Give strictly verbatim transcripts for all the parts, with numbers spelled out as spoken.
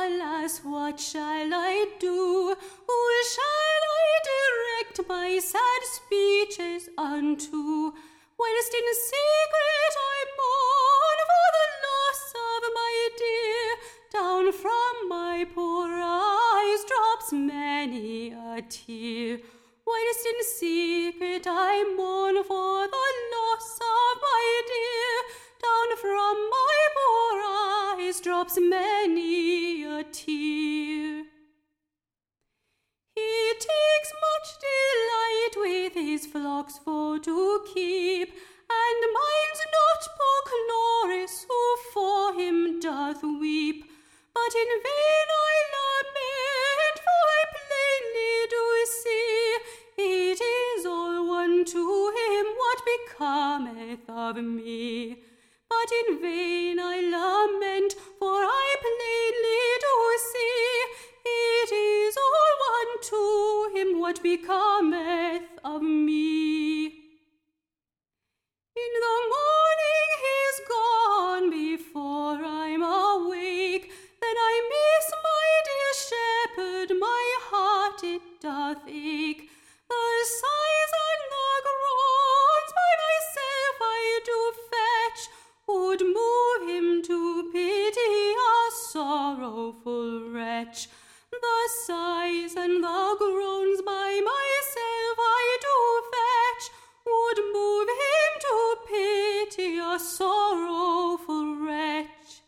alas, what shall I do? Who shall I direct my sad speeches unto? Whilst in secret I mourn for the loss of my dear, down from my poor eyes drops many a tear. Whilst in secret I mourn for the loss of my dear, down from my poor eyes drops many a tear. He takes much delight with his flocks for to keep, and minds not poor Chloris, who for him doth weep. But in vain I lament, for I plainly do see, it is all one to him what becometh of me. But in vain I lament, for I plainly do see, it is all one to him what becometh of me. In the morning he's gone before I'm awake, then I miss my dear shepherd, my heart it doth ache. The sighs and the groans by myself I do fetch, would move him to pity, a sorrowful wretch. The sighs and the groans by myself I do fetch, would move him to pity, a sorrowful wretch.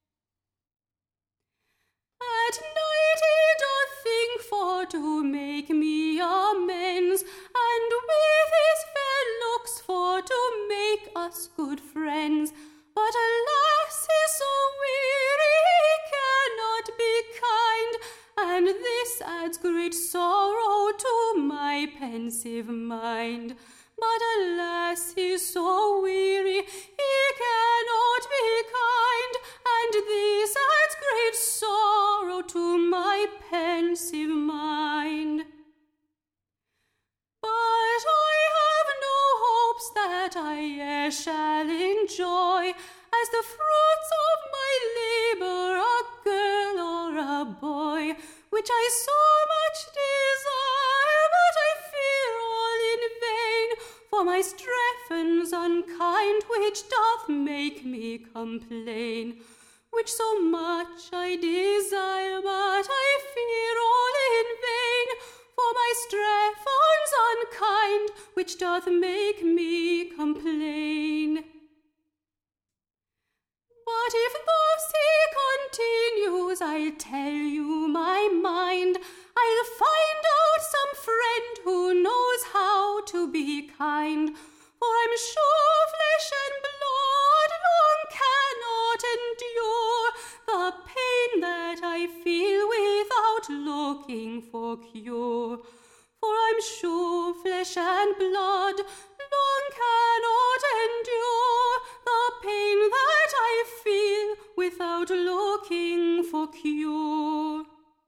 At night he doth think for to make me amends, and with his fair looks for to make us good friends. But alas, he's so weary he cannot be kind, and this adds great sorrow to my pensive mind. But alas, he's so weary he cannot be kind, and this adds great sorrow to my pensive mind. But I have no hopes that I e'er shall enjoy, as the fruits of my labour, a girl or a boy, which I so much desire, but I fear all in vain, for my Strephon's unkind, which doth make me complain. Which so much I desire, but I fear all in vain, for my Strephon's unkind, which doth make me complain. But if thus he continues, I'll tell you my mind. I'll find out some friend who knows how to be kind, for I'm sure flesh and blood long cannot endure the pain that I feel without looking for cure. For I'm sure flesh and blood long cannot endure the pain that I feel without looking for cure.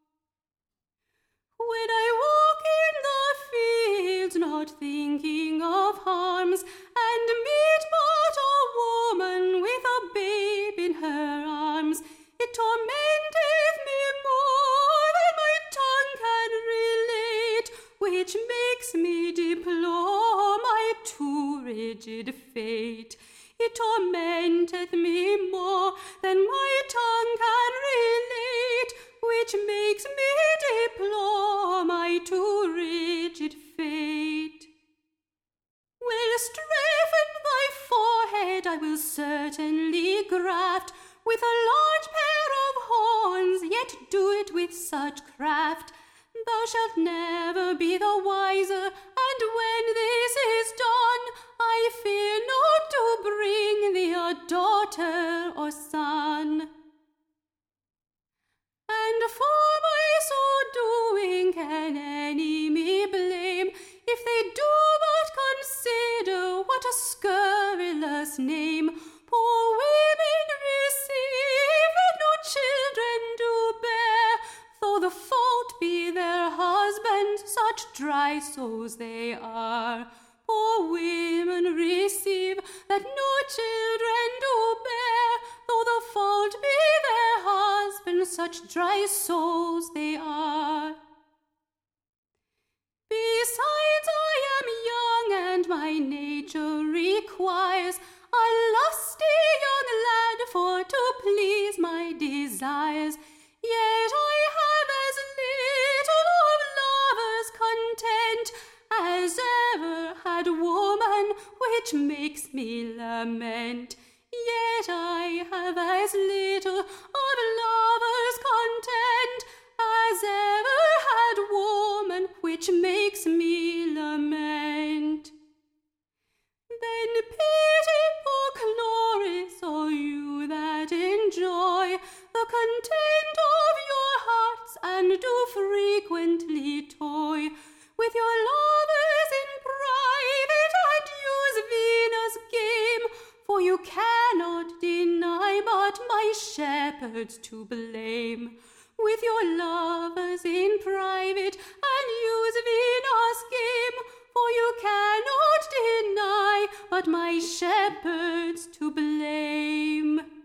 When I walk in the fields, not thinking of harms, and meet but a woman with a babe in her arms, it tormenteth me more than my tongue can relate, which makes me deplore my too rigid fate. It tormenteth me more than my tongue can relate, which makes me deplore my too rigid fate. Well, Strephon, thy forehead I will certainly graft with a large pair of horns, yet do it with such craft. Thou shalt never be the wiser, and when this is done, I fear not to bring thee a daughter or son. And for my so doing can any me blame, if they do but consider what a scurrilous name poor women receive that no children do bear, though the fault be their husbands, such dry souls they are. Poor women receive that no children do bear, though the fault be their husbands, such dry souls they are. Besides, I am young, and my nature requires a lusty young lad for to please my desires. Yet I have as little of lover's content as ever had woman, which makes me lament. Yet I have as little of lover's content as ever had woman, which makes me lament. Then pity, poor Chloris, all you that enjoy the content of your hearts, and do frequently toy with your lovers in private, and use Venus' game, for you cannot deny but my shepherds to blame. With your lovers in private, and use Venus' game, for you cannot deny but my shepherds to blame.